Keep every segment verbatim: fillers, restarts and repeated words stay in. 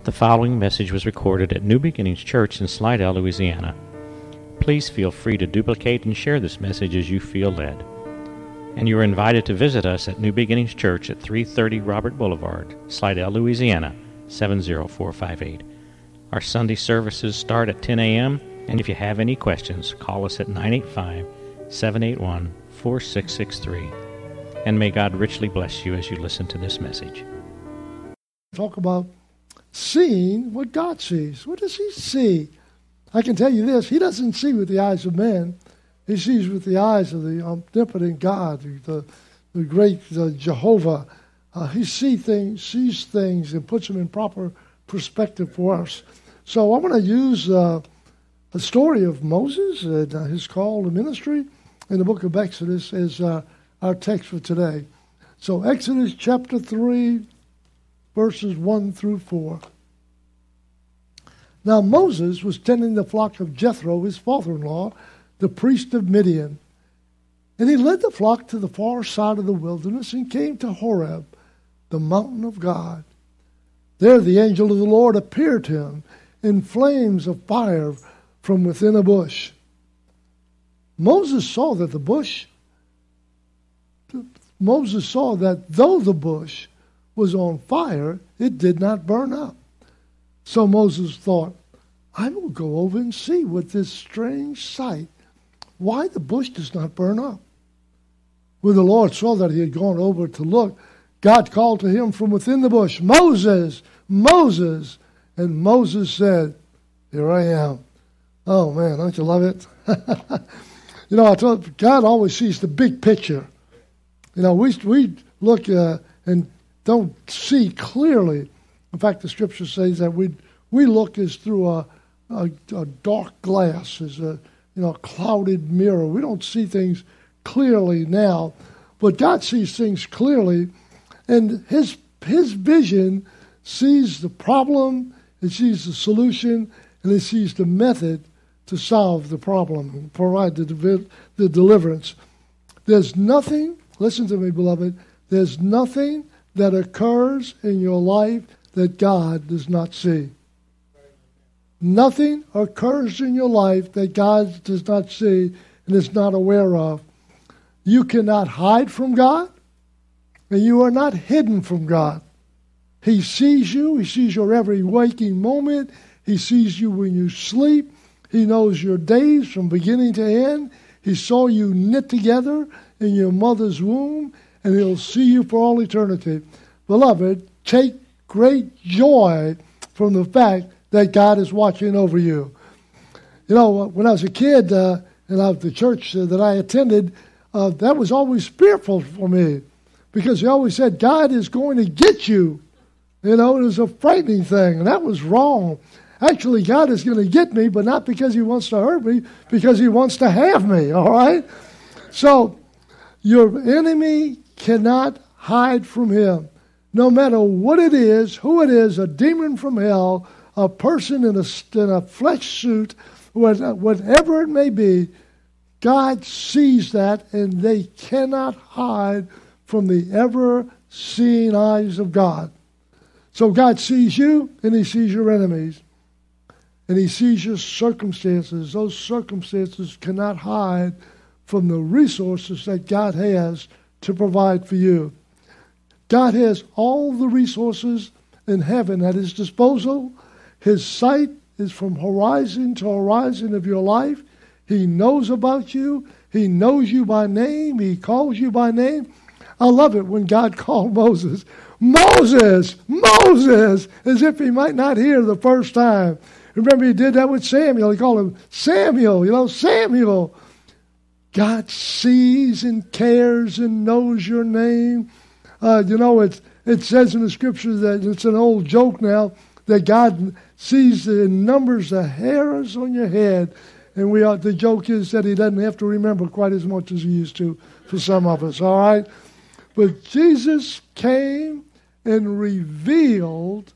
The following message was recorded at New Beginnings Church in Slidell, Louisiana. Please feel free to duplicate and share this message as you feel led. And you are invited to visit us at New Beginnings Church at three thirty Robert Boulevard, Slidell, Louisiana, seven zero four five eight. Our Sunday services start at ten a.m., and if you have any questions, call us at nine eight five, seven eight one, four six six three. And may God richly bless you as you listen to this message. Talk about seeing what God sees. What does he see? I can tell you this, he doesn't see with the eyes of men. He sees with the eyes of the omnipotent God, the, the great uh, Jehovah. Uh, he see things, sees things and puts them in proper perspective for us. So I want to use uh, a story of Moses and uh, his call to ministry in the book of Exodus as uh, our text for today. So Exodus chapter three, verses one through four. Now Moses was tending the flock of Jethro, his father-in-law, the priest of Midian. And he led the flock to the far side of the wilderness and came to Horeb, the mountain of God. There the angel of the Lord appeared to him in flames of fire from within a bush. Moses saw that the bush, Moses saw that though the bush was on fire, it did not burn up. So Moses thought, I will go over and see what this strange sight, why the bush does not burn up. When the Lord saw that he had gone over to look, God called to him from within the bush, Moses, Moses. And Moses said, here I am. Oh man, don't you love it? You know, I thought God always sees the big picture. You know, we we look uh, and don't see clearly. In fact, the scripture says that we we look as through a, a, a dark glass, as a you know clouded mirror. We don't see things clearly now, but God sees things clearly, and His His vision sees the problem, it sees the solution, and it sees the method to solve the problem and provide the the deliverance. There's nothing. Listen to me, beloved. There's nothing that occurs in your life that God does not see. Nothing occurs in your life that God does not see and is not aware of. You cannot hide from God, and you are not hidden from God. He sees you. He sees your every waking moment. He sees you when you sleep. He knows your days from beginning to end. He saw you knit together in your mother's womb, and He'll see you for all eternity. Beloved, take great joy from the fact that God is watching over you. You know, when I was a kid, uh, and I, the church uh, that I attended, uh, that was always fearful for me because they always said, God is going to get you. You know, it was a frightening thing, and that was wrong. Actually, God is going to get me, but not because He wants to hurt me, because He wants to have me, all right? So, your enemy cannot hide from him. No matter what it is, who it is, a demon from hell, a person in a, in a flesh suit, whatever it may be, God sees that, and they cannot hide from the ever-seeing eyes of God. So God sees you, and He sees your enemies. And He sees your circumstances. Those circumstances cannot hide from the resources that God has to provide for you. God has all the resources in heaven at His disposal. His sight is from horizon to horizon of your life. He knows about you. He knows you by name. He calls you by name. I love it when God called Moses, Moses, Moses, as if he might not hear the first time. Remember, He did that with Samuel. He called him Samuel, you know, Samuel. God sees and cares and knows your name. Uh, you know, it, it says in the scripture that it's an old joke now, that God sees and numbers the hairs on your head. And we are, the joke is that He doesn't have to remember quite as much as He used to for some of us, all right? But Jesus came and revealed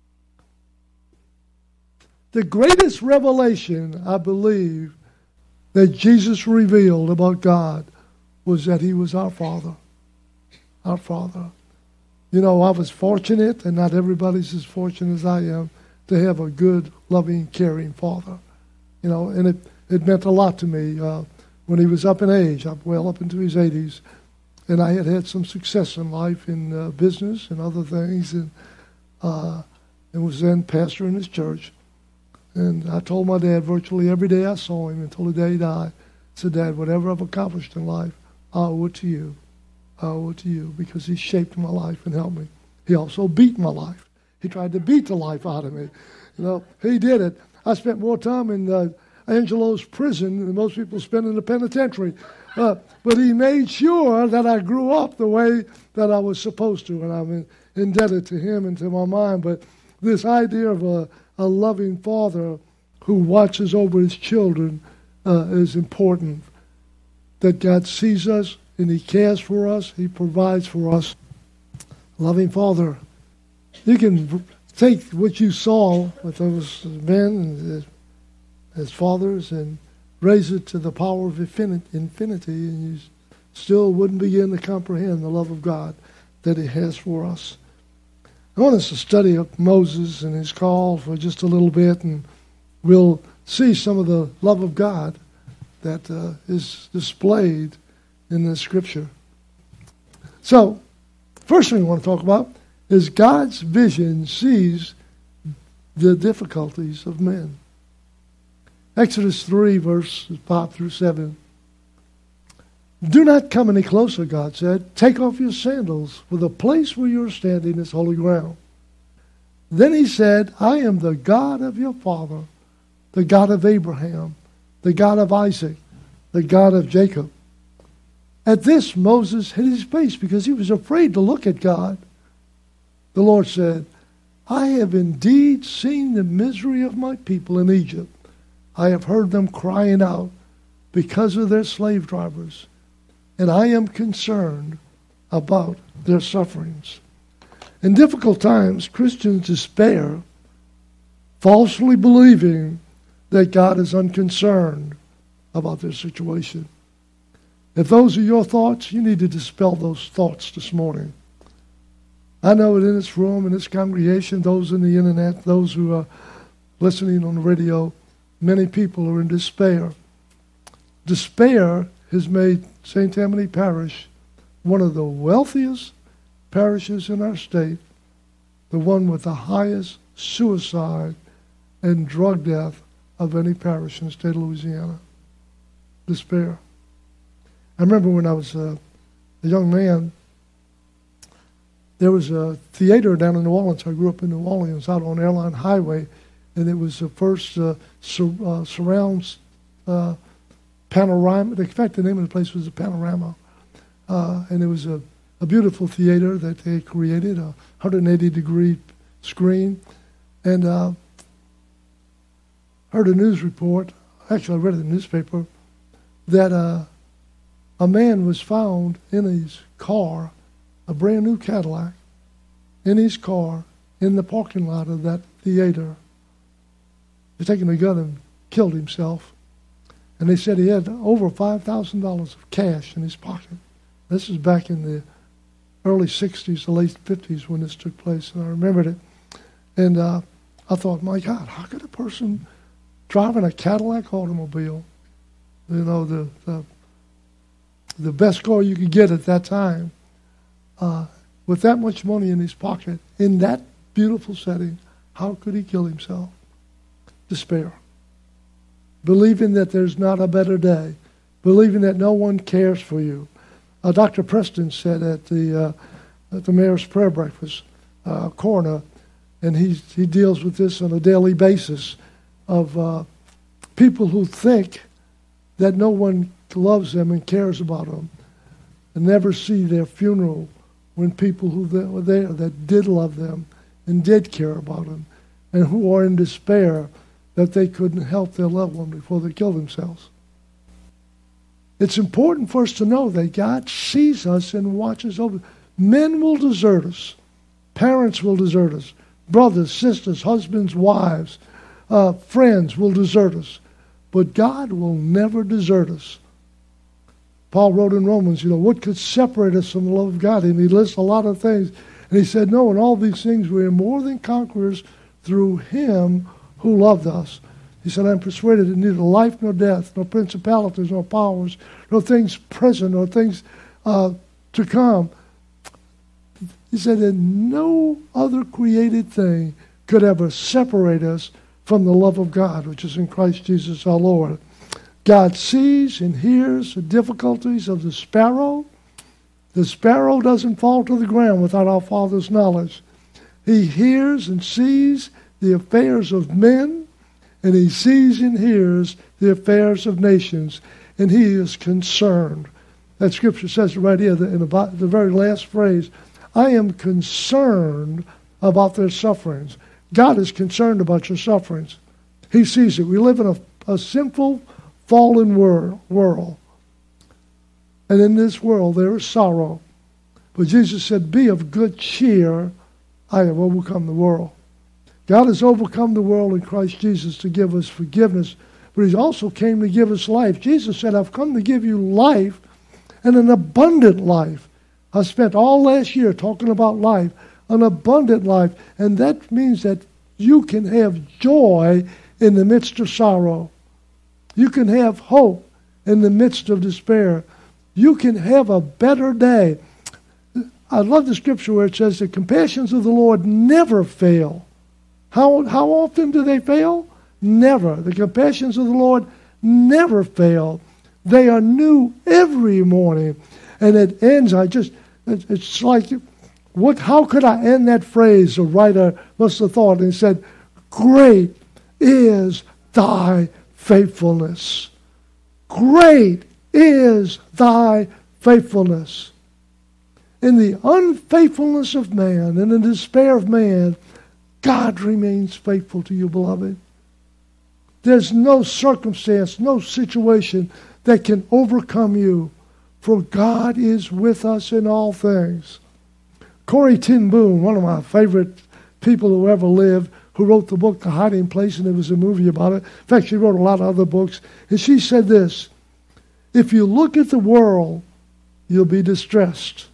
the greatest revelation, I believe, that Jesus revealed about God was that He was our Father. Our Father. You know, I was fortunate, and not everybody's as fortunate as I am, to have a good, loving, caring father. You know, and it, it meant a lot to me uh, when he was up in age, up well up into his eighties, and I had had some success in life in uh, business and other things, and uh, and was then pastor in his church. And I told my dad virtually every day I saw him until the day he died, I said, Dad, whatever I've accomplished in life, I owe it to you. I owe it to you because he shaped my life and helped me. He also beat my life. He tried to beat the life out of me. You know, he did it. I spent more time in uh, Angelo's prison than most people spend in the penitentiary. Uh, but he made sure that I grew up the way that I was supposed to, and I'm in, indebted to him and to my mom. But this idea of a, a loving father who watches over his children uh, is important, that God sees us and he cares for us, he provides for us. Loving father, you can take what you saw with those men and as fathers and raise it to the power of infinity, and you still wouldn't begin to comprehend the love of God that he has for us. I want us to study Moses and his call for just a little bit, and we'll see some of the love of God that uh, is displayed in the scripture. So, first thing we want to talk about is God's vision sees the difficulties of men. Exodus three, verses five through seven. Do not come any closer, God said. Take off your sandals, for the place where you are standing is holy ground. Then he said, I am the God of your father, the God of Abraham, the God of Isaac, the God of Jacob. At this, Moses hid his face because he was afraid to look at God. The Lord said, I have indeed seen the misery of my people in Egypt. I have heard them crying out because of their slave drivers, and I am concerned about their sufferings. In difficult times, Christians despair, falsely believing that God is unconcerned about their situation. If those are your thoughts, you need to dispel those thoughts this morning. I know that in this room, in this congregation, those on the internet, those who are listening on the radio, many people are in despair. Despair has made Saint Tammany Parish one of the wealthiest parishes in our state, the one with the highest suicide and drug death of any parish in the state of Louisiana. Despair. I remember when I was a, a young man, there was a theater down in New Orleans. I grew up in New Orleans, out on Airline Highway, and it was the first uh, sur- uh, surrounds uh, panorama. In fact, the name of the place was the Panorama, uh, and it was a, a beautiful theater that they created, a one hundred eighty degree screen, and uh, heard a news report. Actually, I read it in the newspaper that uh, a man was found in his car, a brand new Cadillac, in his car in the parking lot of that theater. He's taken a gun and killed himself. And they said he had over five thousand dollars of cash in his pocket. This is back in the early sixties, the late fifties when this took place, and I remembered it. And uh, I thought, my God, how could a person driving a Cadillac automobile, you know, the the, the best car you could get at that time, uh, with that much money in his pocket, in that beautiful setting, how could he kill himself? Despair. Believing that there's not a better day. Believing that no one cares for you. Uh, Doctor Preston said at the uh, at the mayor's prayer breakfast, uh, coroner, and he he deals with this on a daily basis, of uh, people who think that no one loves them and cares about them, and never see their funeral when people who were there that did love them and did care about them, and who are in despair that they couldn't help their loved one before they killed themselves. It's important for us to know that God sees us and watches over. Men will desert us. Parents will desert us. Brothers, sisters, husbands, wives, uh, friends will desert us. But God will never desert us. Paul wrote in Romans, you know, what could separate us from the love of God? And he lists a lot of things. And he said, no, in all these things we are more than conquerors through him who loved us. He said, I'm persuaded that neither life nor death, nor principalities, nor powers, nor things present, nor things uh, to come. He said that no other created thing could ever separate us from the love of God, which is in Christ Jesus our Lord. God sees and hears the difficulties of the sparrow. The sparrow doesn't fall to the ground without our Father's knowledge. He hears and sees the affairs of men, and he sees and hears the affairs of nations, and he is concerned. That scripture says right here in the, the very last phrase, I am concerned about their sufferings. God is concerned about your sufferings. He sees it. We live in a, a sinful, fallen world, world. And in this world there is sorrow. But Jesus said, be of good cheer. I have overcome the world. God has overcome the world in Christ Jesus to give us forgiveness. But he also came to give us life. Jesus said, I've come to give you life and an abundant life. I spent all last year talking about life, an abundant life. And that means that you can have joy in the midst of sorrow. You can have hope in the midst of despair. You can have a better day. I love the scripture where it says the compassions of the Lord never fail. How, how often do they fail? Never. The compassions of the Lord never fail. They are new every morning. And it ends, I just, it's like, what? How could I end that phrase? The writer must have thought and said, great is thy faithfulness. Great is thy faithfulness. In the unfaithfulness of man, in the despair of man, God remains faithful to you, beloved. There's no circumstance, no situation that can overcome you, for God is with us in all things. Corrie ten Boom, one of my favorite people who ever lived, who wrote the book The Hiding Place, and there was a movie about it. In fact, she wrote a lot of other books. And she said this, if you look at the world, you'll be distressed.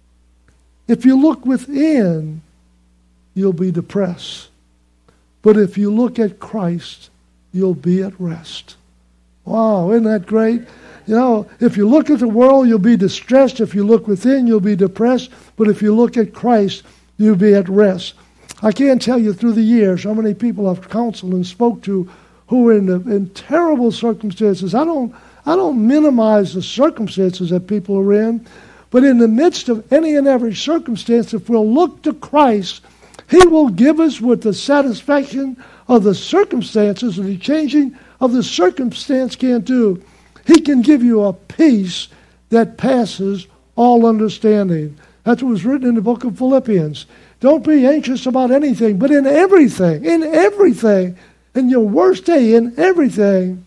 If you look within, you'll be depressed. But if you look at Christ, you'll be at rest. Wow, isn't that great? You know, if you look at the world, you'll be distressed. If you look within, you'll be depressed. But if you look at Christ, you'll be at rest. I can't tell you through the years how many people I've counseled and spoke to who are in, the, in terrible circumstances. I don't, I don't minimize the circumstances that people are in, but in the midst of any and every circumstance, if we'll look to Christ, he will give us with the satisfaction of the circumstances, and the changing of the circumstance can't do. He can give you a peace that passes all understanding. That's what was written in the book of Philippians. Don't be anxious about anything, but in everything, in everything, in your worst day, in everything,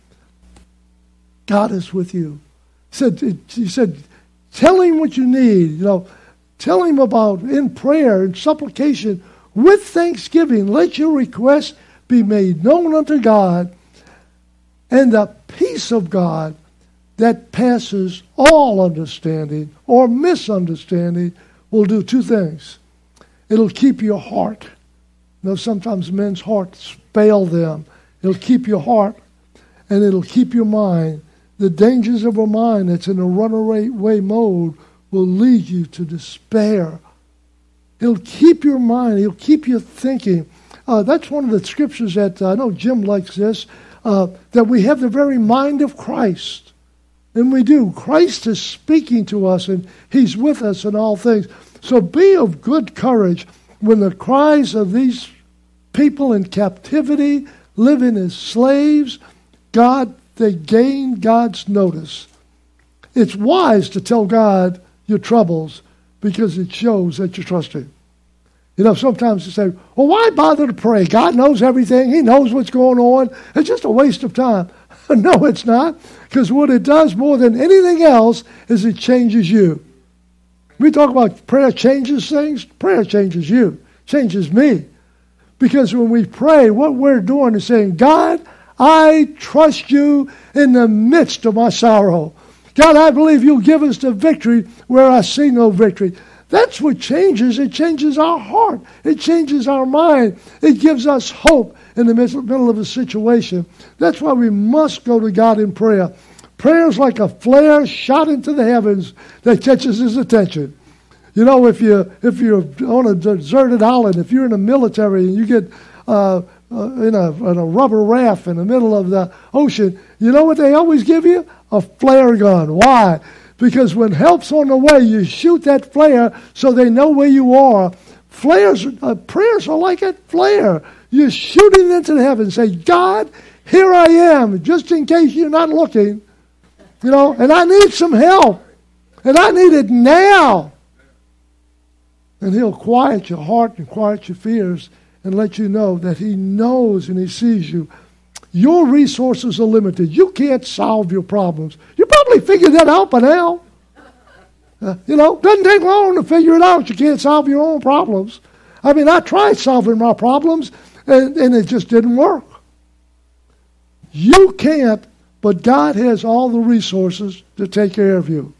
God is with you. He said, he said, tell him what you need. You know, tell him about in prayer and supplication with thanksgiving. Let your request be made known unto God, and the peace of God that passes all understanding or misunderstanding will do two things. It'll keep your heart. You know, sometimes men's hearts fail them. It'll keep your heart, and it'll keep your mind. The dangers of a mind that's in a runaway mode will lead you to despair. It'll keep your mind. It'll keep you thinking. Uh, that's one of the scriptures that uh, I know Jim likes this, uh, that we have the very mind of Christ. And we do. Christ is speaking to us, and he's with us in all things. So be of good courage when the cries of these people in captivity, living as slaves, God, they gain God's notice. It's wise to tell God your troubles because it shows that you trust him. You know, sometimes you say, well, why bother to pray? God knows everything. He knows what's going on. It's just a waste of time. No, it's not. Because what it does more than anything else is it changes you. We talk about prayer changes things. Prayer changes you, changes me. Because when we pray, what we're doing is saying, God, I trust you in the midst of my sorrow. God, I believe you'll give us the victory where I see no victory. That's what changes. It changes our heart. It changes our mind. It gives us hope in the middle of a situation. That's why we must go to God in prayer. Prayer is like a flare shot into the heavens that catches his attention. You know, if you if you're on a deserted island, if you're in the military and you get uh, uh, in a in a rubber raft in the middle of the ocean, you know what they always give you? A flare gun. Why? Because when help's on the way, you shoot that flare so they know where you are. Flares, uh, prayers are like a flare. You shoot it into the heavens. Say, God, here I am, just in case you're not looking. You know, and I need some help. And I need it now. And he'll quiet your heart and quiet your fears and let you know that he knows and he sees you. Your resources are limited. You can't solve your problems. You probably figured that out by now. Uh, you know, it doesn't take long to figure it out. You can't solve your own problems. I mean, I tried solving my problems, and, and it just didn't work. You can't, but God has all the resources to take care of you.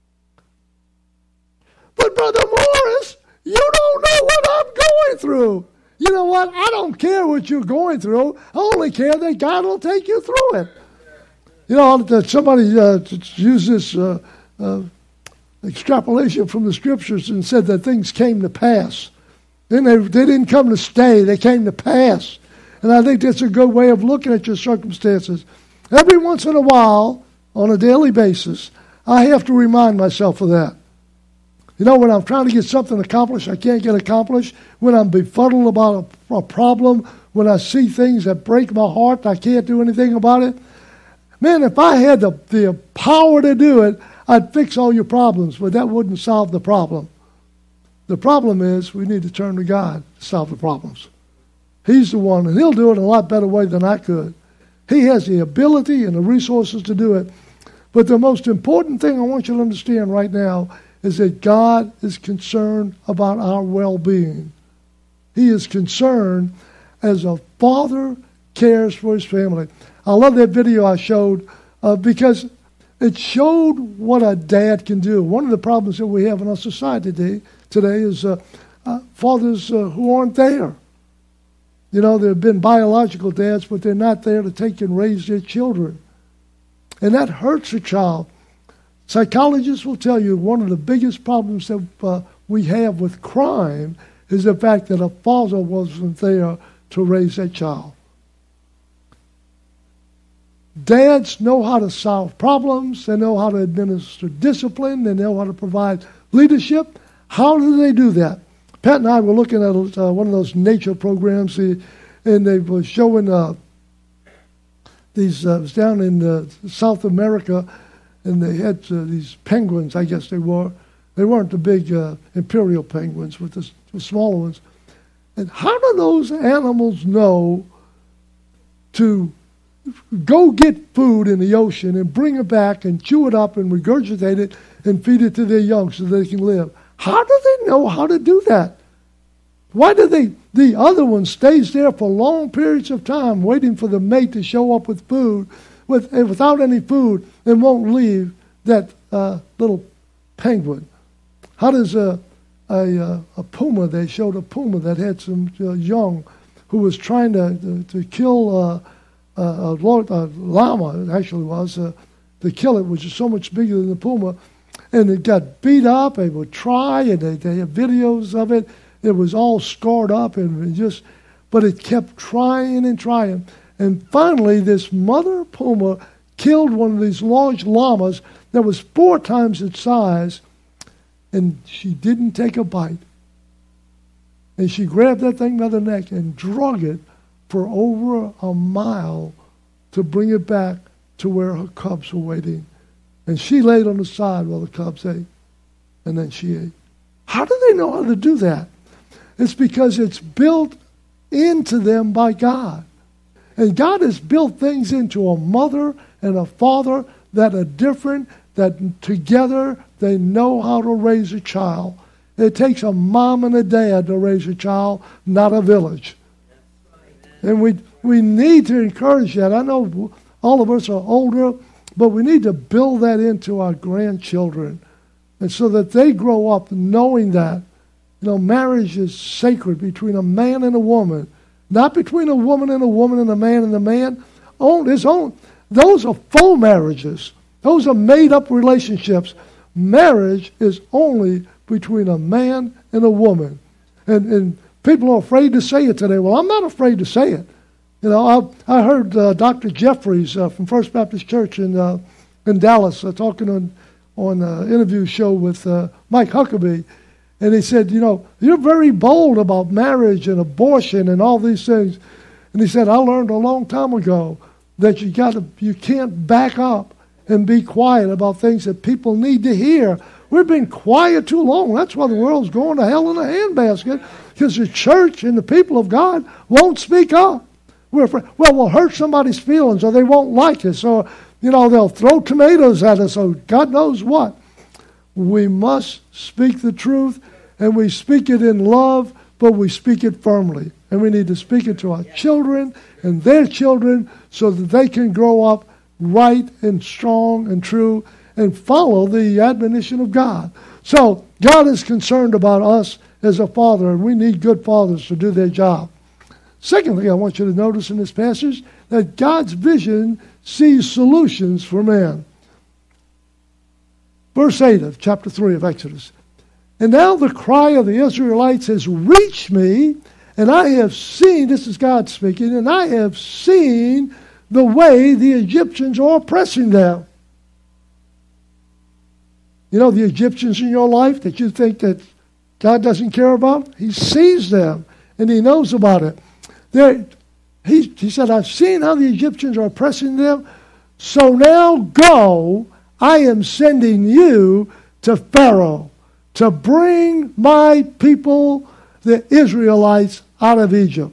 But Brother Morris, you don't know what I'm going through. You know what? I don't care what you're going through. I only care that God will take you through it. You know, somebody uh, used this uh, uh, extrapolation from the Scriptures and said that things came to pass. Then they, they didn't come to stay. They came to pass. And I think that's a good way of looking at your circumstances. Every once in a while, on a daily basis, I have to remind myself of that. You know, when I'm trying to get something accomplished, I can't get accomplished. When I'm befuddled about a, a problem, when I see things that break my heart, I can't do anything about it. Man, if I had the, the power to do it, I'd fix all your problems, but that wouldn't solve the problem. The problem is we need to turn to God to solve the problems. He's the one, and he'll do it in a lot better way than I could. He has the ability and the resources to do it. But the most important thing I want you to understand right now is that God is concerned about our well-being. He is concerned as a father cares for his family. I love that video I showed uh, because it showed what a dad can do. One of the problems that we have in our society today, today is uh, uh, fathers uh, who aren't there. You know, there have been biological dads, but they're not there to take and raise their children. And that hurts a child. Psychologists will tell you one of the biggest problems that uh, we have with crime is the fact that a father wasn't there to raise that child. Dads know how to solve problems. They know how to administer discipline. They know how to provide leadership. How do they do that? Pat and I were looking at uh, one of those nature programs, uh, and they were showing uh, these, uh, it was down in uh, South America, and they had uh, these penguins, I guess they were. They weren't the big uh, imperial penguins, but the, the smaller ones. And how do those animals know to go get food in the ocean and bring it back and chew it up and regurgitate it and feed it to their young so they can live? How do they know how to do that? Why do they, the other one stays there for long periods of time waiting for the mate to show up with food, with without any food, and won't leave that uh, little penguin? How does a, a, a puma, they showed a puma that had some uh, young who was trying to, to, to kill uh, a, a, a llama, it actually was, uh, to kill it, which is so much bigger than the puma. And it got beat up. They would try, and they, they have videos of it. It was all scarred up, and just, but it kept trying and trying. And finally, this mother puma killed one of these large llamas that was four times its size, and she didn't take a bite. And she grabbed that thing by the neck and drug it for over a mile to bring it back to where her cubs were waiting. And she laid on the side while the cubs ate, and then she ate. How do they know how to do that? It's because it's built into them by God. And God has built things into a mother and a father that are different, that together they know how to raise a child. It takes a mom and a dad to raise a child, not a village. And we we need to encourage that. I know all of us are older, but we need to build that into our grandchildren, And so that they grow up knowing that, you know, marriage is sacred between a man and a woman. Not between a woman and a woman and a man and a man. On his own. Those are faux marriages. Those are made-up relationships. Marriage is only between a man and a woman. And, and people are afraid to say it today. Well, I'm not afraid to say it. You know, I, I heard uh, Doctor Jeffries uh, from First Baptist Church in uh, in Dallas uh, talking on on an interview show with uh, Mike Huckabee. And he said, you know, you're very bold about marriage and abortion and all these things. And he said, I learned a long time ago that you got to, you can't back up and be quiet about things that people need to hear. We've been quiet too long. That's why the world's going to hell in a handbasket, because the church and the people of God won't speak up. We're afraid, well, we'll hurt somebody's feelings, or they won't like us, or, you know, they'll throw tomatoes at us, or God knows what. We must speak the truth, and we speak it in love, but we speak it firmly. And we need to speak it to our children and their children so that they can grow up right and strong and true and follow the admonition of God. So God is concerned about us as a father, and we need good fathers to do their job. Secondly, I want you to notice in this passage that God's vision sees solutions for man. Verse eight of chapter three of Exodus. And now the cry of the Israelites has reached me, and I have seen, this is God speaking, and I have seen the way the Egyptians are oppressing them. You know, the Egyptians in your life that you think that God doesn't care about, he sees them, and he knows about it. There, he, he said, I've seen how the Egyptians are oppressing them, so now go, I am sending you to Pharaoh to bring my people, the Israelites, out of Egypt.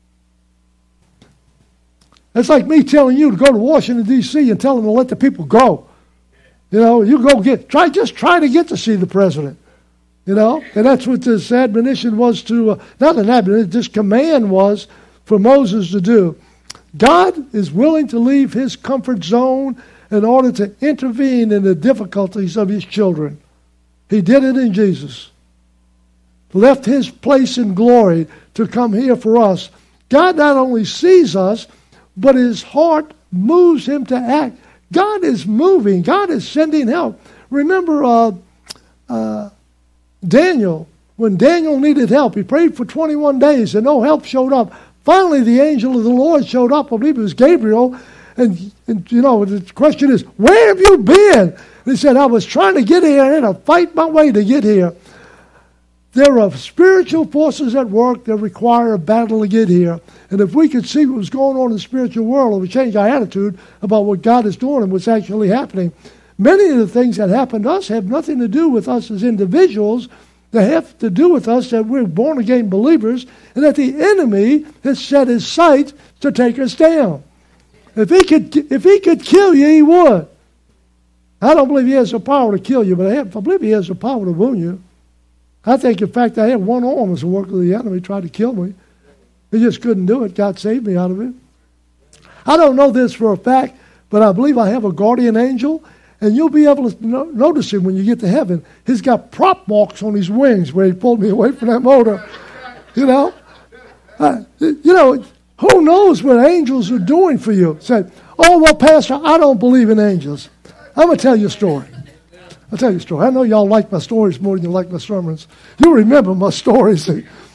It's like me telling you to go to Washington, D C and tell them to let the people go. You know, you go get, try, just try to get to see the president. You know, and that's what this admonition was to, uh, not an admonition, this command was for Moses to do. God is willing to leave his comfort zone in order to intervene in the difficulties of his children. He did it in Jesus. Left his place in glory to come here for us. God not only sees us, but his heart moves him to act. God is moving. God is sending help. Remember uh, uh, Daniel. When Daniel needed help, he prayed for twenty-one days and no help showed up. Finally, the angel of the Lord showed up. I believe it was Gabriel. And, and you know, the question is, where have you been? And he said, I was trying to get here. I had to fight my way to get here. There are spiritual forces at work that require a battle to get here. And if we could see what was going on in the spiritual world, it would change our attitude about what God is doing and what's actually happening. Many of the things that happen to us have nothing to do with us as individuals. They have to do with us that we're born-again believers and that the enemy has set his sights to take us down. If he could, if he could kill you, he would. I don't believe he has the power to kill you, but I, have, I believe he has the power to wound you. I think, in fact, I had one arm as a work of the enemy tried to kill me. He just couldn't do it. God saved me out of it. I don't know this for a fact, but I believe I have a guardian angel, and you'll be able to no- notice him when you get to heaven. He's got prop marks on his wings where he pulled me away from that motor. You know? Uh, you know, who knows what angels are doing for you? Said, oh, well, Pastor, I don't believe in angels. I'm going to tell you a story. I'll tell you a story. I know y'all like my stories more than you like my sermons. You remember my stories.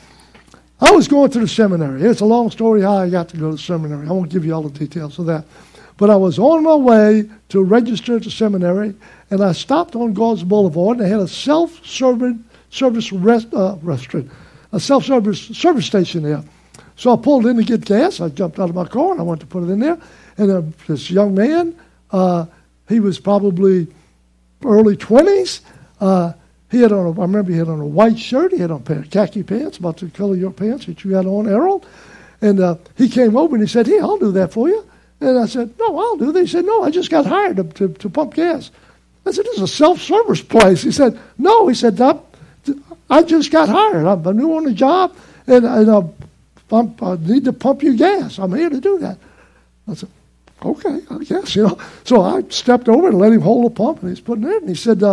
I was going to the seminary. It's a long story how I got to go to the seminary. I won't give you all the details of that. But I was on my way to register at the seminary, and I stopped on Gauls Boulevard, and they had a self-service service rest, uh, restaurant, a self-service service station there. So I pulled in to get gas. I jumped out of my car, and I went to put it in there. And uh, this young man, uh, he was probably early twenties. Uh, he had on, a, I remember he had on a white shirt. He had on a pair of khaki pants, about the color of your pants that you had on, Errol. And uh, he came over and he said, hey, I'll do that for you. And I said, no, I'll do that. He said, no, I just got hired to, to, to pump gas. I said, this is a self-service place. He said, no. He said, I just got hired. I'm new on the job, and, and uh, I'm, I need to pump you gas. I'm here to do that. I said, okay, I guess, you know. So I stepped over and let him hold the pump, and he's putting it in. And he said, uh,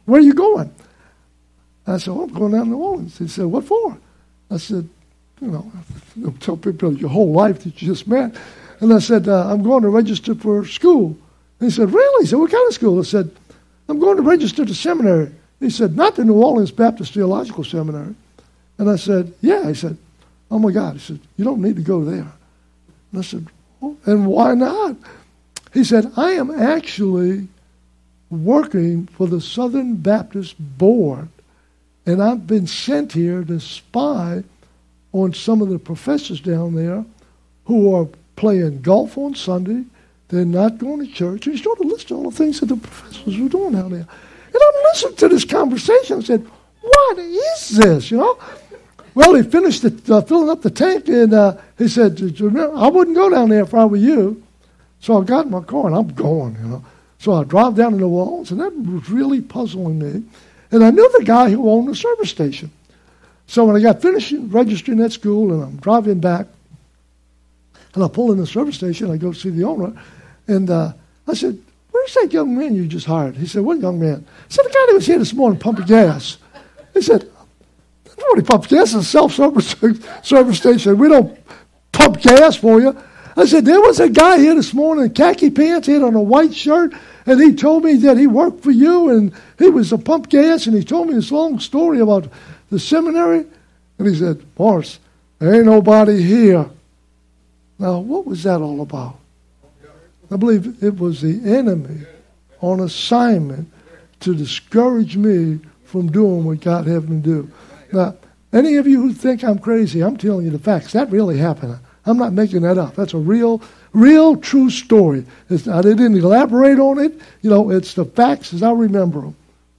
where are you going? I said, well, I'm going down to New Orleans. He said, what for? I said, you know, don't tell people your whole life that you just met. And I said, uh, I'm going to register for school. And he said, really? He said, what kind of school? I said, I'm going to register to seminary. He said, not the New Orleans Baptist Theological Seminary. And I said, yeah. He said, oh, my God. He said, you don't need to go there. And I said, well, and why not? He said, I am actually working for the Southern Baptist Board, and I've been sent here to spy on some of the professors down there who are playing golf on Sunday. They're not going to church. And he started listing all the things that the professors were doing down there. And I listened to this conversation and said, what is this, you know? Well, he finished the, uh, filling up the tank, and uh, he said, I wouldn't go down there if I were you. So I got in my car, and I'm going, you know. So I drive down to New Orleans, and that was really puzzling me. And I knew the guy who owned the service station. So when I got finished registering at school, and I'm driving back, and I pull in the service station, I go see the owner, and uh, I said, where's that young man you just hired? He said, what young man? I said, the guy that was here this morning pumping gas. He said, nobody pumps gas. It's a self-service service station. We don't pump gas for you. I said, there was a guy here this morning in khaki pants, he had on a white shirt, and he told me that he worked for you, and he was a pump gas, and he told me this long story about the seminary. And he said, Morris, there ain't nobody here. Now, what was that all about? I believe it was the enemy on assignment to discourage me from doing what God had me do. Now, any of you who think I'm crazy, I'm telling you the facts. That really happened. I'm not making that up. That's a real, real, true story. It's, I didn't elaborate on it. You know, it's the facts as I remember them.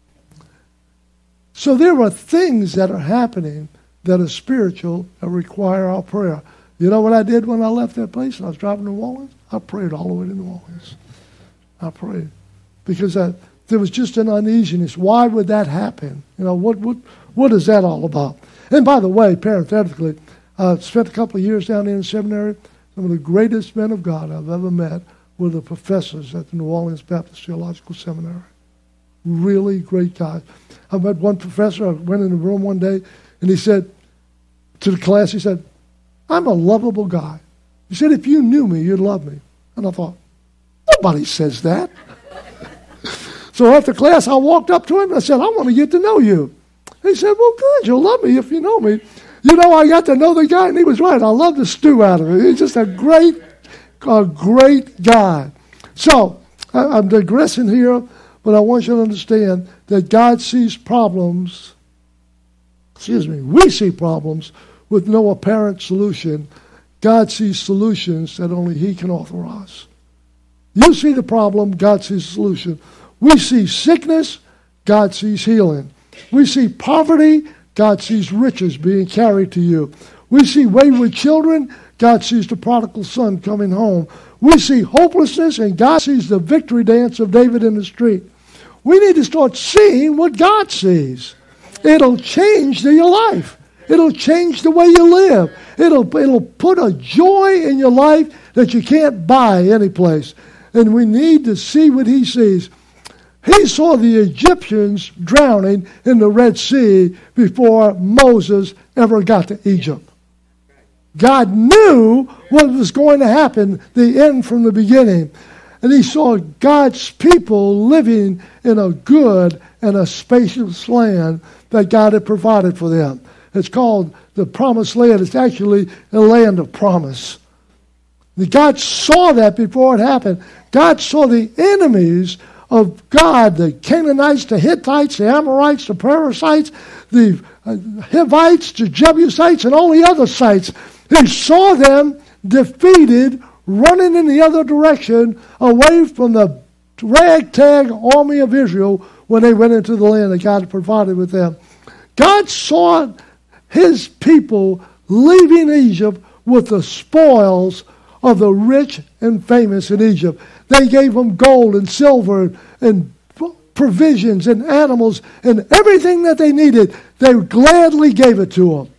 So there are things that are happening that are spiritual that require our prayer. You know what I did when I left that place and I was driving to New Orleans? I prayed all the way to New Orleans. I prayed. Because I, there was just an uneasiness. Why would that happen? You know, what what what is that all about? And by the way, parenthetically, I spent a couple of years down there in the seminary. Some of the greatest men of God I've ever met were the professors at the New Orleans Baptist Theological Seminary. Really great guys. I met one professor. I went in the room one day, and he said to the class, he said, I'm a lovable guy. He said, if you knew me, you'd love me. And I thought, nobody says that. So after class, I walked up to him and I said, I want to get to know you. He said, well, good. You'll love me if you know me. You know, I got to know the guy, and he was right. I love the stew out of him. He's just a great, a great guy. So I, I'm digressing here, but I want you to understand that God sees problems, excuse me, we see problems with no apparent solution. God sees solutions that only He can authorize. You see the problem, God sees the solution. We see sickness, God sees healing. We see poverty, God sees riches being carried to you. We see wayward children, God sees the prodigal son coming home. We see hopelessness, and God sees the victory dance of David in the street. We need to start seeing what God sees. It'll change your life. It'll change the way you live. It'll, it'll put a joy in your life that you can't buy anyplace. And we need to see what He sees. He saw the Egyptians drowning in the Red Sea before Moses ever got to Egypt. God knew what was going to happen, the end from the beginning. And He saw God's people living in a good and a spacious land that God had provided for them. It's called the Promised Land. It's actually a land of promise. God saw that before it happened. God saw the enemies of God, the Canaanites, the Hittites, the Amorites, the Perizzites, the Hivites, the Jebusites, and all the other sites. He saw them defeated, running in the other direction, away from the ragtag army of Israel when they went into the land that God had provided with them. God saw His people leaving Egypt with the spoils of the rich and famous in Egypt. They gave them gold and silver and provisions and animals and everything that they needed. They gladly gave it to them.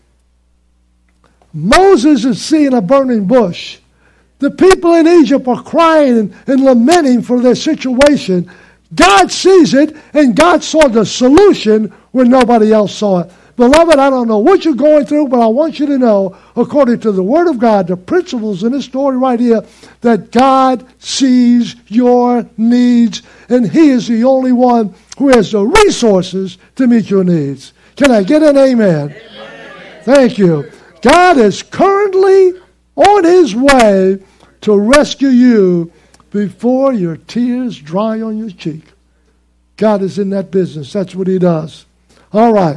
Moses is seeing a burning bush. The people in Egypt are crying and, and lamenting for their situation. God sees it, and God saw the solution when nobody else saw it. Beloved, I don't know what you're going through, but I want you to know, according to the Word of God, the principles in this story right here, that God sees your needs, and He is the only one who has the resources to meet your needs. Can I get an amen? Amen. Thank you. God is currently on His way to rescue you before your tears dry on your cheek. God is in that business. That's what He does. All right.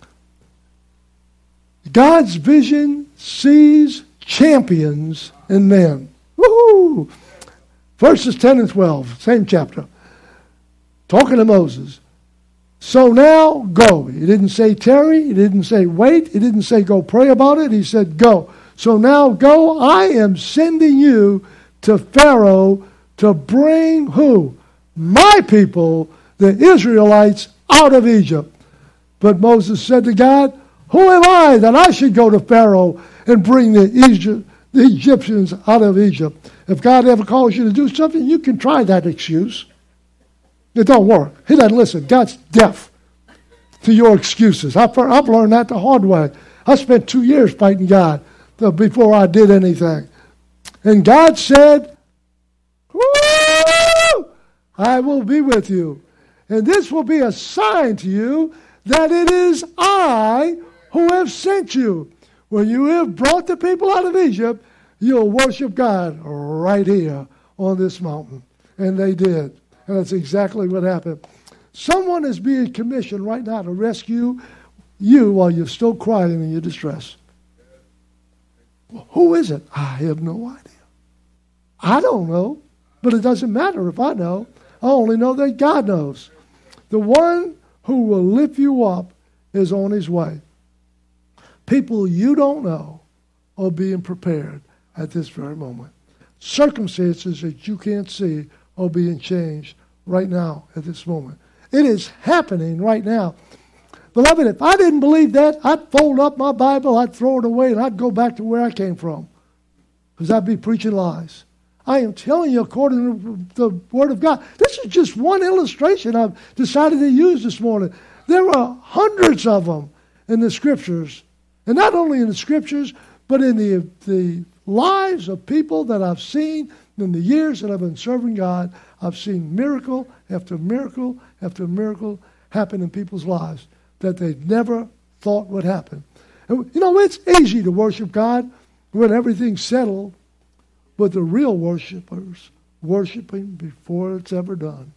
God's vision sees champions in men. Woo-hoo! Verses ten and twelve, same chapter. Talking to Moses. So now go. He didn't say tarry. He didn't say wait. He didn't say go pray about it. He said go. So now go. I am sending you to Pharaoh to bring who? My people, the Israelites, out of Egypt. But Moses said to God, who am I that I should go to Pharaoh and bring the, Egypt, the Egyptians out of Egypt? If God ever calls you to do something, you can try that excuse. It don't work. He doesn't listen. God's deaf to your excuses. I've, I've learned that the hard way. I spent two years fighting God before I did anything. And God said, woo, I will be with you. And this will be a sign to you that it is I who have sent you. When you have brought the people out of Egypt, you'll worship God right here on this mountain. And they did. And that's exactly what happened. Someone is being commissioned right now to rescue you while you're still crying in your distress. Well, who is it? I have no idea. I don't know, but it doesn't matter if I know. I only know that God knows. The one who will lift you up is on His way. People you don't know are being prepared at this very moment. Circumstances that you can't see are being changed right now at this moment. It is happening right now. Beloved, if I didn't believe that, I'd fold up my Bible, I'd throw it away, and I'd go back to where I came from. Because I'd be preaching lies. I am telling you according to the Word of God. This is just one illustration I've decided to use this morning. There are hundreds of them in the Scriptures. And not only in the Scriptures, but in the, the lives of people that I've seen in the years that I've been serving God. I've seen miracle after miracle after miracle happen in people's lives that they never thought would happen. And, you know, it's easy to worship God when everything's settled, but the real worshipers worshiping before it's ever done.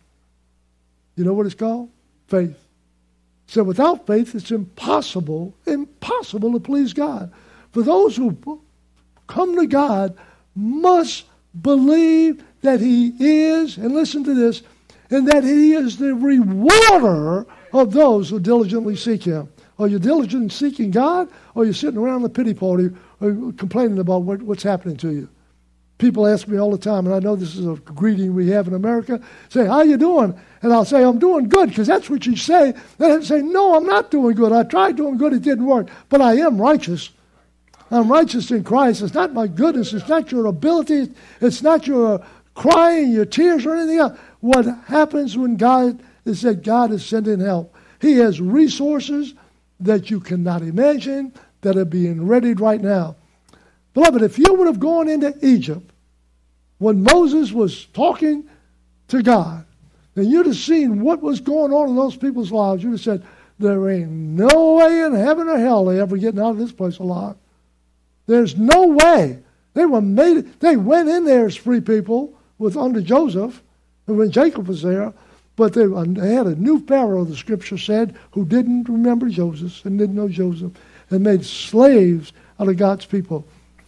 You know what it's called? Faith. So without faith, it's impossible, impossible to please God. For those who come to God must believe that He is, and listen to this, and that He is the rewarder of those who diligently seek Him. Are you diligently seeking God, or are you sitting around the pity party or complaining about what, what's happening to you? People ask me all the time, and I know this is a greeting we have in America, say, how you doing? And I'll say, I'm doing good, because that's what you say. Then I say, no, I'm not doing good. I tried doing good, it didn't work. But I am righteous. I'm righteous in Christ. It's not my goodness. It's not your ability. It's not your crying, your tears, or anything else. What happens when God is that God is sending help. He has resources that you cannot imagine that are being readied right now. Beloved, if you would have gone into Egypt when Moses was talking to God, and you'd have seen what was going on in those people's lives, you'd have said, there ain't no way in heaven or hell they ever getting out of this place alive. There's no way. They were made. They went in there as free people with under Joseph, and when Jacob was there, but they, they had a new Pharaoh, the Scripture said, who didn't remember Joseph and didn't know Joseph, and made slaves out of God's people.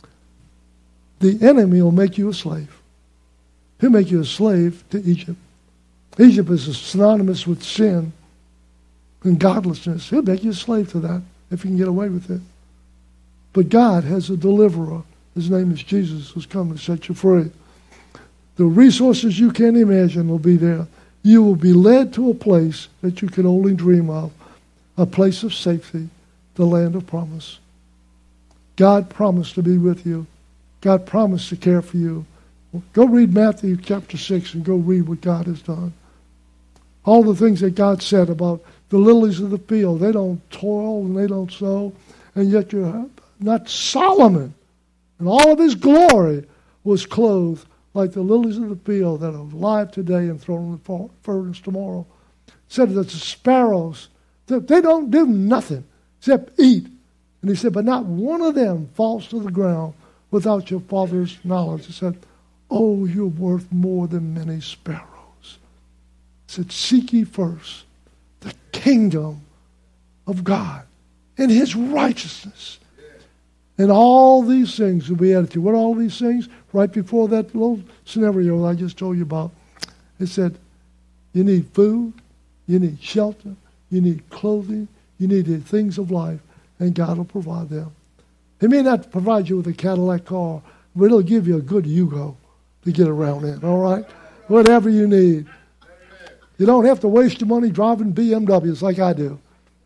The enemy will make you a slave. He'll make you a slave to Egypt. Egypt is synonymous with sin and godlessness. He'll make you a slave to that if you can get away with it. But God has a deliverer. His name is Jesus, who's come to set you free. The resources you can't imagine will be there. You will be led to a place that you can only dream of, a place of safety, the land of promise. God promised to be with you. God promised to care for you. Go read Matthew chapter six and go read what God has done. all the things that God said about the lilies of the field. They don't toil and they don't sow. And yet you're not Solomon. And all of his glory was clothed like the lilies of the field that are alive today and thrown in the furnace tomorrow. Said that the sparrows, they don't do nothing except eat. And he said, but not one of them falls to the ground without your Father's knowledge. He said, oh, you're worth more than many sparrows. He said, seek ye first the kingdom of God and his righteousness. And all these things will be added to you. What are all these things? Right before that little scenario I just told you about, it said, you need food, you need shelter, you need clothing, you need the things of life, and God will provide them. He may not provide you with a Cadillac car, but he'll give you a good Yugo to get around in, all right? Whatever you need. You don't have to waste your money driving B M Ws like I do.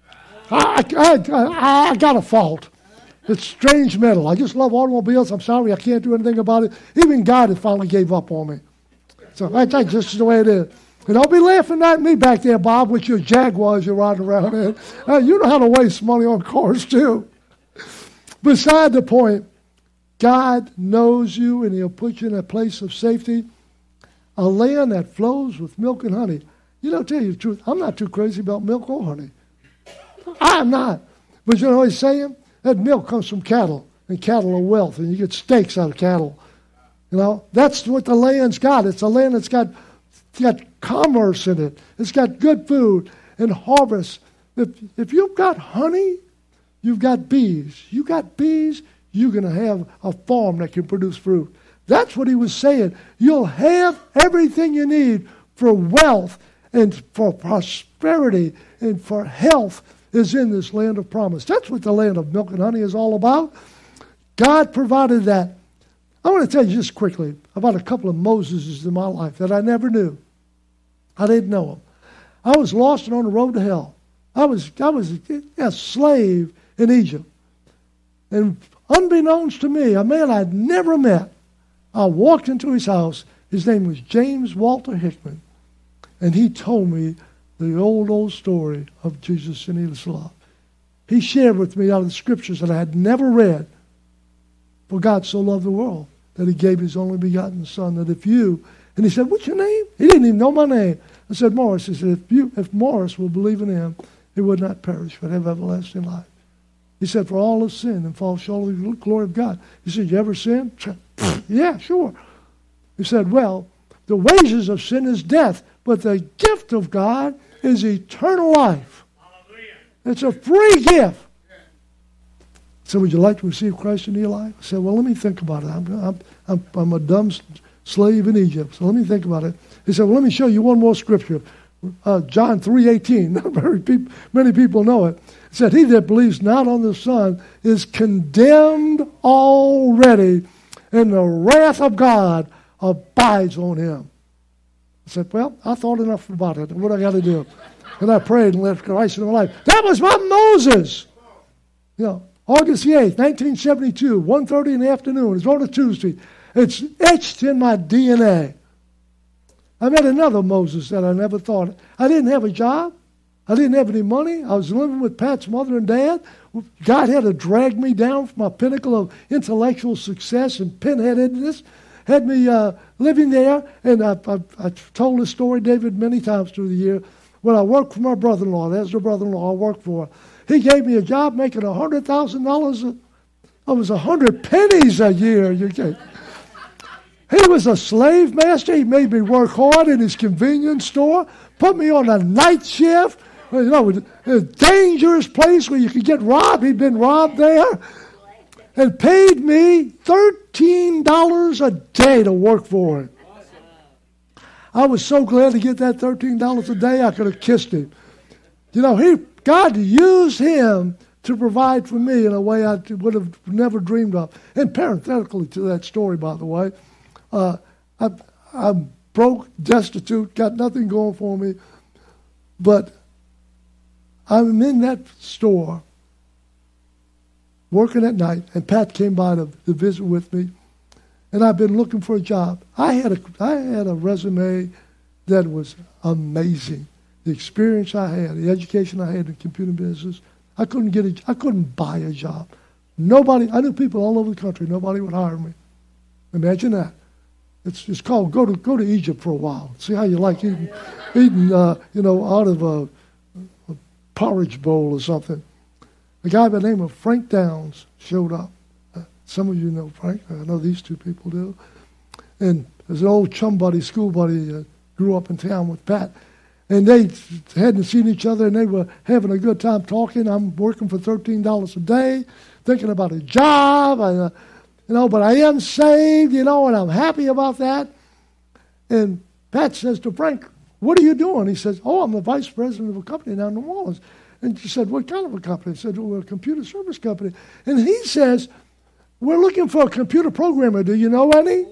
I, I, I, I got a fault. It's strange metal. I just love automobiles. I'm sorry, I can't do anything about it. Even God has finally gave up on me. So that's just the way it is. And don't be laughing at me back there, Bob, with your Jaguars you're riding around in. Uh, you know how to waste money on cars, too. Beside the point, God knows you, and he'll put you in a place of safety, a land that flows with milk and honey. You know, tell you the truth, I'm not too crazy about milk or honey. I'm not. But you know what he's saying? That milk comes from cattle, and cattle are wealth, and you get steaks out of cattle. You know, that's what the land's got. It's a land that's got, it's got commerce in it. It's got good food and harvest. If, if you've got honey, you've got bees. You got bees, you're going to have a farm that can produce fruit. That's what he was saying. You'll have everything you need for wealth and for prosperity and for health is in this land of promise. That's what the land of milk and honey is all about. God provided that. I want to tell you just quickly about a couple of Moseses in my life that I never knew. I didn't know them. I was lost and on the road to hell. I was, I was a slave in Egypt. And unbeknownst to me, a man I'd never met, I walked into his house. His name was James Walter Hickman. And he told me the old, old story of Jesus and his love. He shared with me out of the scriptures that I had never read. For God so loved the world that he gave his only begotten Son, that if you, and he said, what's your name? He didn't even know my name. I said, Morris. He said, if you, if Morris will believe in him, he would not perish, but have everlasting life. He said, for all have sinned and fall short of the glory of God. He said, you ever sin? Yeah, sure. He said, well, the wages of sin is death, but the gift of God is eternal life. Hallelujah. It's a free gift. So would you like to receive Christ into your life? I said, well, let me think about it. I'm, I'm, I'm, I'm a dumb slave in Egypt, so let me think about it. He said, well, let me show you one more scripture. Uh, John three eighteen. Not very peop- many people know it. It said, he that believes not on the Son is condemned already, and the wrath of God abides on him. I said, well, I thought enough about it. What I got to do? And I prayed and let Christ in my life. That was my Moses. You know, August the eighth, nineteen seventy-two, one thirty in the afternoon. It's on a Tuesday. It's etched in my D N A. I met another Moses that I never thought. I didn't have a job. I didn't have any money. I was living with Pat's mother and dad. God had to drag me down from my pinnacle of intellectual success and pinheadedness. Had me uh, living there, and I, I, I've told this story, David, many times through the year. When I worked for my brother-in-law, that's the brother-in-law I worked for, he gave me a job making one hundred thousand dollars. It was one hundred pennies a year. You get. He was a slave master. He made me work hard in his convenience store, put me on a night shift, you know, a dangerous place where you could get robbed. He'd been robbed there. And paid me thirteen dollars a day to work for him. I was so glad to get that thirteen dollars a day, I could have kissed him. You know, he God used him to provide for me in a way I would have never dreamed of. And parenthetically to that story, by the way, uh, I, I'm broke, destitute, got nothing going for me. But I'm in that store working at night, and Pat came by to, to visit with me, and I've been looking for a job. I had a I had a resume that was amazing. the experience I had, the education I had in the computer business, I couldn't get a, I couldn't buy a job. Nobody, I knew people all over the country, nobody would hire me. Imagine that. It's it's called go to go to Egypt for a while. See how you like eating, eating uh, you know, out of a, a porridge bowl or something. A guy by the name of Frank Downs showed up. Uh, some of you know Frank. I know these two people do. And there's an old chum buddy, school buddy, uh, grew up in town with Pat. And they hadn't seen each other, and they were having a good time talking. I'm working for thirteen dollars a day, thinking about a job, and, uh, you know, but I am saved, you know, and I'm happy about that. And Pat says to Frank, what are you doing? He says, oh, I'm the vice president of a company down in New Orleans. And she said, what kind of a company? He said, well, we're a computer service company. And he says, we're looking for a computer programmer. Do you know any?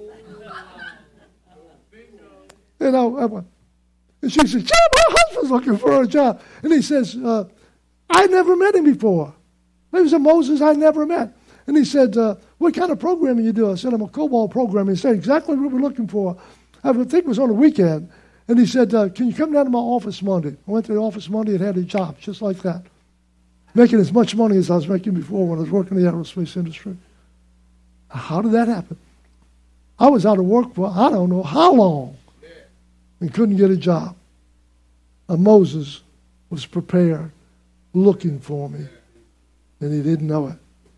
You know, I went, and she said, yeah, my husband's looking for a job. And he says, uh, I never met him before. He was a Moses I never met. And he said, uh, what kind of programming you do? I said, I'm a COBOL programmer. He said, exactly what we're looking for. I think it was on a weekend. And he said, uh, can you come down to my office Monday? I went to the office Monday and had a job just like that, making as much money as I was making before when I was working in the aerospace industry. How did that happen? I was out of work for I don't know how long and couldn't get a job. And Moses was prepared, looking for me, and he didn't know it.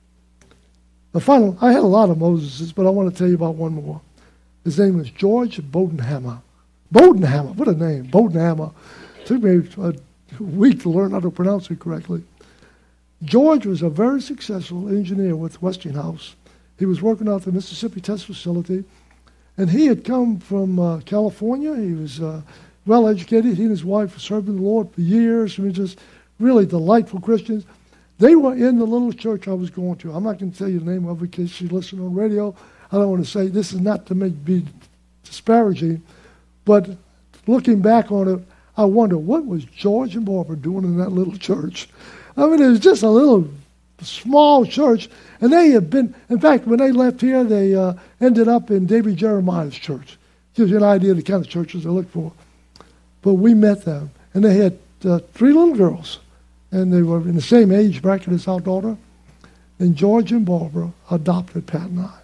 The final, I had a lot of Moseses, but I want to tell you about one more. His name was George Bodenhammer. Bodenhammer, what a name, Bodenhammer. It took me a week to learn how to pronounce it correctly. George was a very successful engineer with Westinghouse. He was working out at the Mississippi Test Facility, and he had come from uh, California. He was uh, well-educated. He and his wife were serving the Lord for years. I mean, just really delightful Christians. They were in the little church I was going to. I'm not going to tell you the name of it because she listened on radio. I don't want to say this is not to make be disparaging, but looking back on it, I wonder what was George and Barbara doing in that little church. I mean, it was just a little small church, and they had been. In fact, when they left here, they uh, ended up in David Jeremiah's church. Gives you an idea of the kind of churches they look for. But we met them, and they had uh, three little girls, and they were in the same age bracket as our daughter. And George and Barbara adopted Pat and I.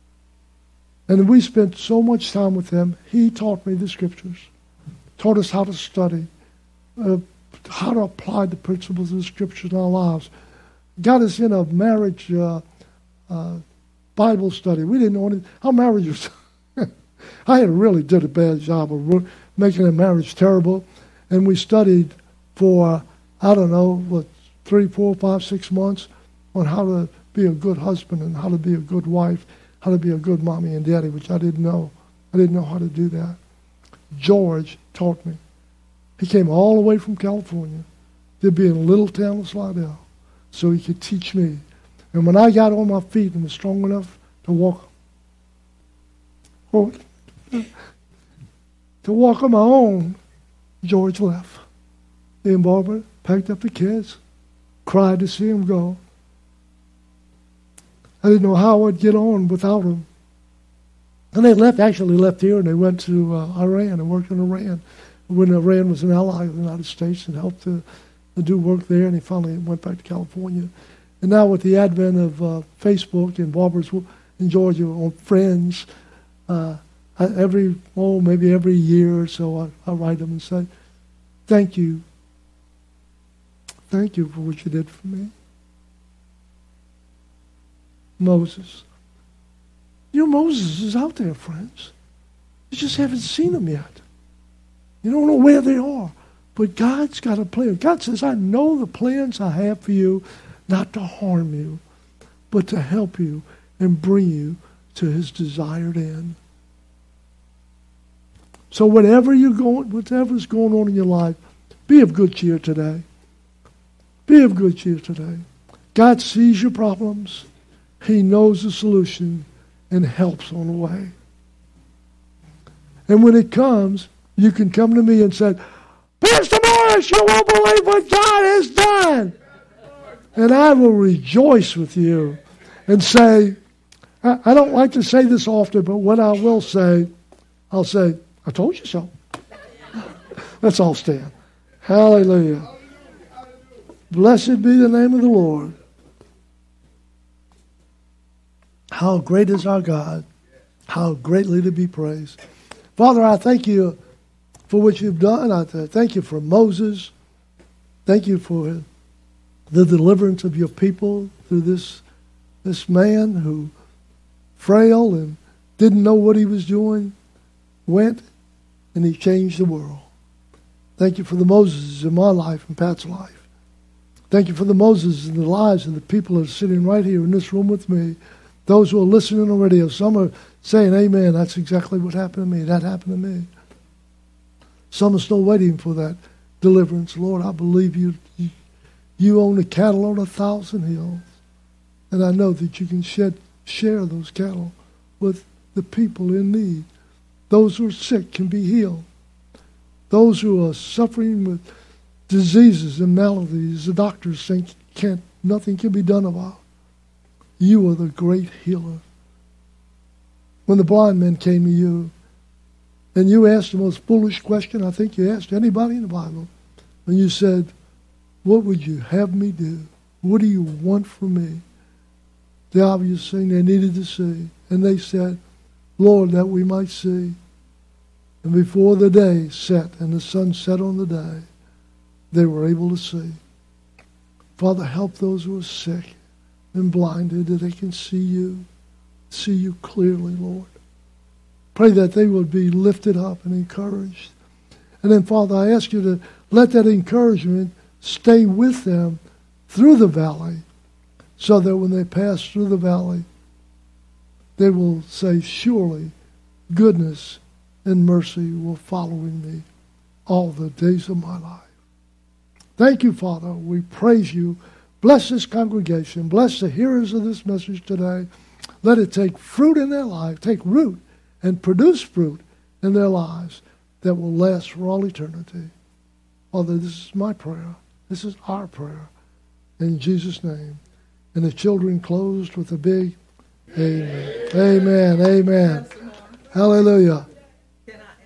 And we spent so much time with them. He taught me the scriptures, taught us how to study, uh, how to apply the principles of the scriptures in our lives. Got us in a marriage uh, uh, Bible study. We didn't know any, our marriage was, I had really did a bad job of making a marriage terrible. And we studied for, I don't know, what, three, four, five, six months on how to be a good husband and how to be a good wife, how to be a good mommy and daddy, which I didn't know. I didn't know how to do that. George taught me. He came all the way from California to be in a little town of Slidell so he could teach me. And when I got on my feet and was strong enough to walk, oh, to walk on my own, George left. Me and Barbara packed up the kids, cried to see him go. I didn't know how I'd get on without him. And they left, actually left here, and they went to uh, Iran and worked in Iran. When Iran was an ally of the United States and helped to, to do work there, and he finally went back to California. And now with the advent of uh, Facebook and Barbara's in Georgia on Friends, uh, I, every, oh, maybe every year or so, I, I write them and say, thank you. Thank you for what you did for me. Moses. You know, Moses is out there, friends. You just haven't seen him yet. You don't know where they are. But God's got a plan. God says, I know the plans I have for you, not to harm you, but to help you and bring you to his desired end. So whatever you're going, whatever's going on in your life, be of good cheer today. Be of good cheer today. God sees your problems. He knows the solution and helps on the way. And when it comes, you can come to me and say, Pastor Morris, you won't believe what God has done. And I will rejoice with you and say, I, I don't like to say this often, but what I will say, I'll say, I told you so. Let's all stand. Hallelujah. Blessed be the name of the Lord. How great is our God. How greatly to be praised. Father, I thank you for what you've done. I thank you for Moses. Thank you for the deliverance of your people through this, this man who, frail and didn't know what he was doing, went and he changed the world. Thank you for the Moses in my life and Pat's life. Thank you for the Moses in the lives of the people that are sitting right here in this room with me. Those who are listening on the radio, some are saying, amen, that's exactly what happened to me. That happened to me. Some are still waiting for that deliverance. Lord, I believe you, you, you own the cattle on a thousand hills. And I know that you can shed, share those cattle with the people in need. Those who are sick can be healed. Those who are suffering with diseases and maladies, the doctors think can't, nothing can be done about. You are the great healer. When the blind men came to you, and you asked the most foolish question I think you asked anybody in the Bible, and you said, what would you have me do? What do you want from me? The obvious thing they needed to see. And they said, Lord, that we might see. And before the day set and the sun set on the day, they were able to see. Father, help those who are sick and blinded that they can see you, see you clearly, Lord. Pray that they would be lifted up and encouraged. And then, Father, I ask you to let that encouragement stay with them through the valley so that when they pass through the valley, they will say, surely goodness and mercy will follow me all the days of my life. Thank you, Father. We praise you. Bless this congregation. Bless the hearers of this message today. Let it take fruit in their life, take root and produce fruit in their lives that will last for all eternity. Father, this is my prayer. This is our prayer. In Jesus' name. And the children closed with a big amen. Amen. Amen. Hallelujah.